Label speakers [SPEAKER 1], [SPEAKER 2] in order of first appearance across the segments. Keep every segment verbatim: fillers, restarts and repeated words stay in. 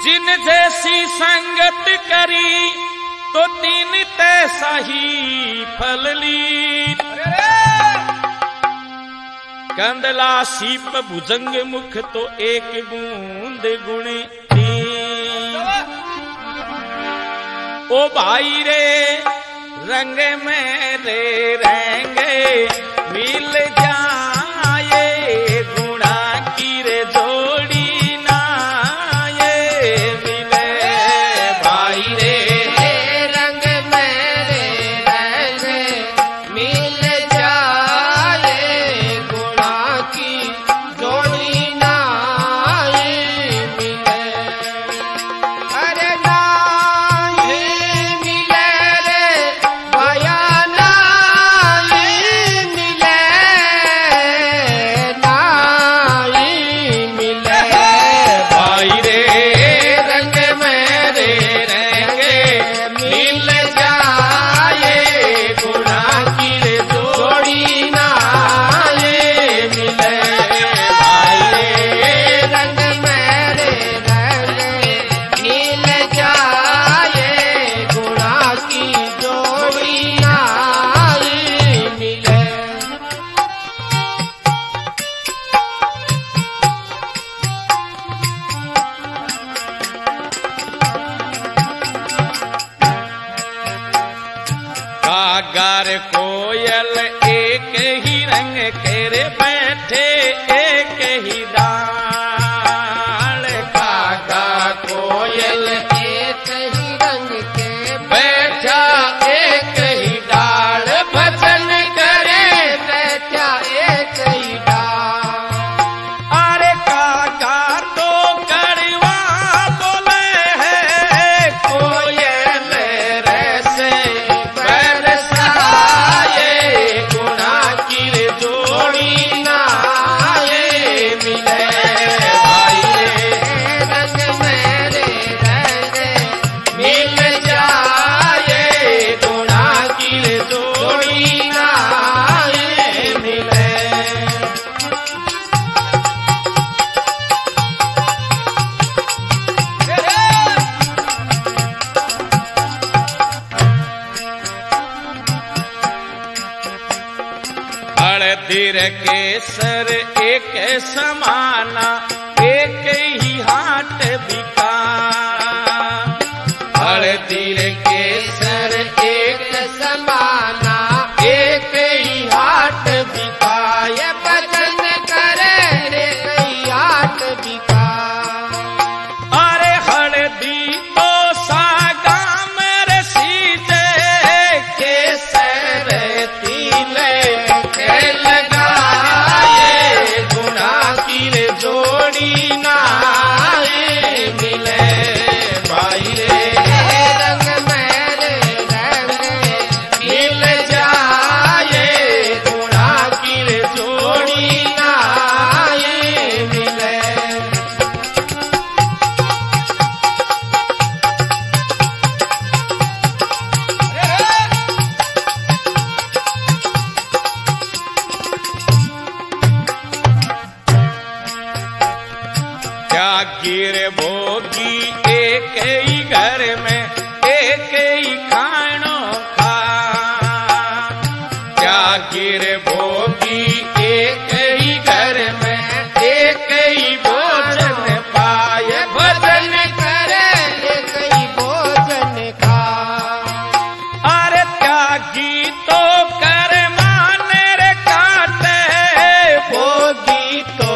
[SPEAKER 1] जिन जैसी संगत करी तो तीन तैसा ही फल ली। कंदला सीप भुजंग मुख तो एक बूंद गुण तीन। ओ भाई रे रंग में रे रहेंगे मिल जाए गुणा की रे जोड़ी ना ये मिले। भाई रे
[SPEAKER 2] रंग में रे रहेंगे मिल जाए गुणा की जोड़ी ना ये मिले। अरे ना ये मिले रे भया ना ये मिले, ना ये मिले।
[SPEAKER 1] भाई रे रंग में रे रहेंगे मिल जाए गुणा की रे जोड़ी ना ये मिले। भाई रे
[SPEAKER 2] रंग में रे रहेंगे मिल जाए गुणा की जोड़ी ना ये मिले।
[SPEAKER 1] कागर कोयल एक ही रंग केरे बैठे एक ही डाल। कागा कोयल
[SPEAKER 2] एक ही रंग के
[SPEAKER 1] बैठा एक ही डाल भजन करे।
[SPEAKER 2] बैठा एक ही डाल।
[SPEAKER 1] अरे काका तो कड़वा बोले है कोयल रैसे बरसाए गुणा की रे जोड़ी ना ये मिले। भाई रे
[SPEAKER 2] रंग में रे रहेंगे
[SPEAKER 1] मिल जाए गुणा की रे जोड़ी ना ये मिले। हळदीर केसर एक समाना एक ही हाट बिका। हळदीर केसर एक
[SPEAKER 2] समाना
[SPEAKER 1] एक ही हाट बिका।
[SPEAKER 2] ये भजन करे रे कई आठ बिका।
[SPEAKER 1] अरे हळदी तो सागा मेरे सीजे केसर तिले के लगाए गुणा की रे जोड़ी ना ये मिले। भाई रे
[SPEAKER 2] रंग में रे रहेंगे
[SPEAKER 1] मिल जाए गुणा की रे जोड़ी ना ये मिले। क्या गिर भोगी एक ही घर में एक ही खानो खा। क्या गिर भोगी एक ही घर में एक ही भोजन पाए भजन करे।
[SPEAKER 2] रे कई भोजन का।
[SPEAKER 1] अरे त्यागी तो कर माने रे काटे भोगी तो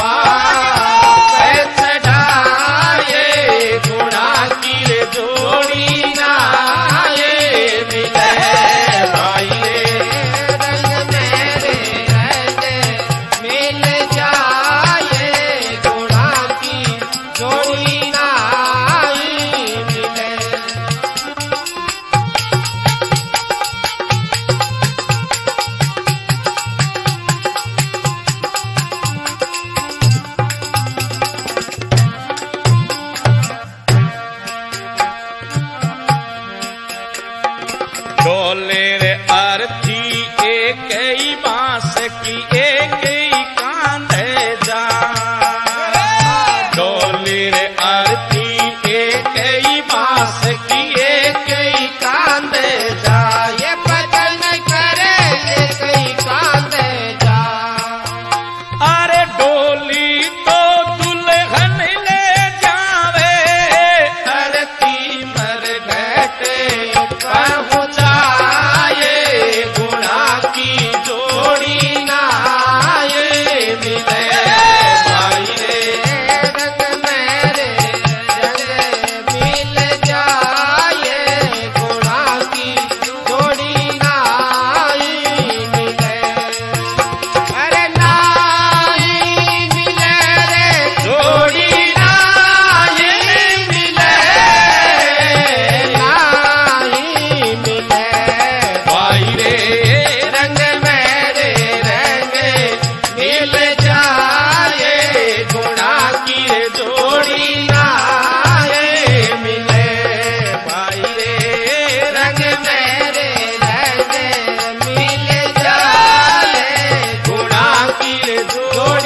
[SPEAKER 1] पाए चढ़ाए गुणा की रे जोड़ी ना ये मिले। भाई रे
[SPEAKER 2] रंग में रे रहेंगे मिल जाए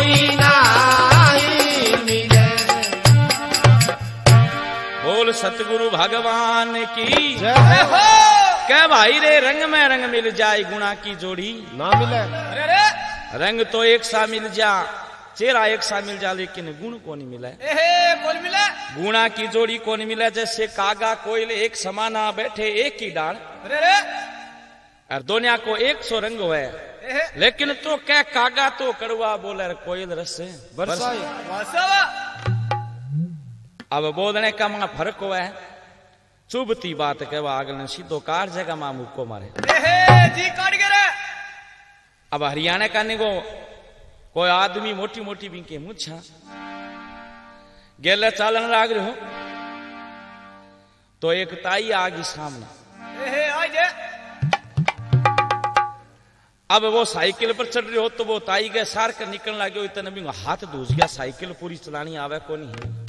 [SPEAKER 2] कोई नाई मिले।
[SPEAKER 1] बोल सतगुरु भगवान की
[SPEAKER 3] जय हो।
[SPEAKER 1] क्या भाई रे रंग में रंग मिल जाए गुणा की जोड़ी
[SPEAKER 3] ना मिले।
[SPEAKER 1] अरे रे रंग तो एक सा मिल जा, चेहरा एक सा मिल जा, लेकिन गुण को नहीं मिला।
[SPEAKER 2] कौन मिला?
[SPEAKER 1] गुणा की जोड़ी को नहीं मिला। जैसे कागा कोयल एक समाना बैठे एक ही डाल,
[SPEAKER 2] अरे रे
[SPEAKER 1] और दोनिया को एक सौ रंग हुए, लेकिन तो क्या कागा तो कड़वा बोले कोयल रस से
[SPEAKER 3] बरसाए।
[SPEAKER 1] अब बोलने का मां फर्क हुआ है। चुभती बात कहवा अगले सीधो कार जगह मां मुक्को मारे
[SPEAKER 2] जी काट गे रे।
[SPEAKER 1] अब हरियाणा का निगो कोई आदमी मोटी मोटी बिंके मुच्छा गेले चालन लाग रहे हो, तो एक ताई आ गई सामने। अब वो साइकिल पर चढ़ रहे हो, तो वो ताई के सार कर निकलने लगे, इतने भी हाथ दूस गया, साइकिल पूरी चलानी आवे को नहीं है।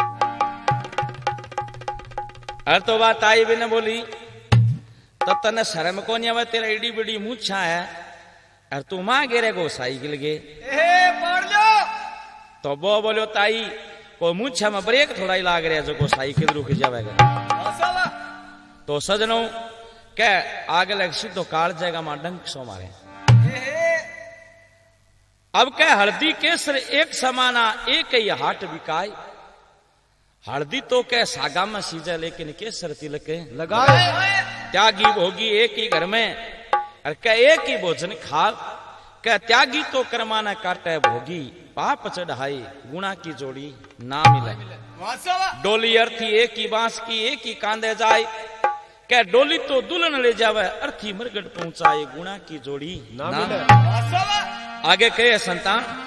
[SPEAKER 1] अरे तो बात ताई भी ने बोली, तो तने शर्म को नहीं आवे, तेरा एडी बड़ी मूछा है, अरे तू मां गिरे गो साइकिल गे
[SPEAKER 2] पढ़ लो।
[SPEAKER 1] तो वो बोलो ताई को मूछा में ब्रेक थोड़ा ही लाग रहा है, जो को साइकिल रुक जाएगा। तो सजनों क्या आगे लग सीधो काल जाएगा मां डंक सो मारे। अब क्या हल्दी केसर एक समाना एक ही हाट बिकाय। हल्दी तो क्या सागा में सीजा, लेकिन केसर तिलक
[SPEAKER 3] लगाए।
[SPEAKER 1] त्यागी भोगी एक ही घर में, और क्या एक ही भोजन खा। क्या त्यागी तो कर्माना काटे भोगी, पाप चढ़ाई गुणा की जोड़ी ना मिले। डोली अर्थी एक ही बांस की एक ही कांदे जाए। क्या डोली तो दुल्हन ले जावे, अर्थी मरगट पहुंचाए गुणा की जोड़ी
[SPEAKER 3] ना
[SPEAKER 1] ना
[SPEAKER 3] मिले।
[SPEAKER 1] आगे कहे संतान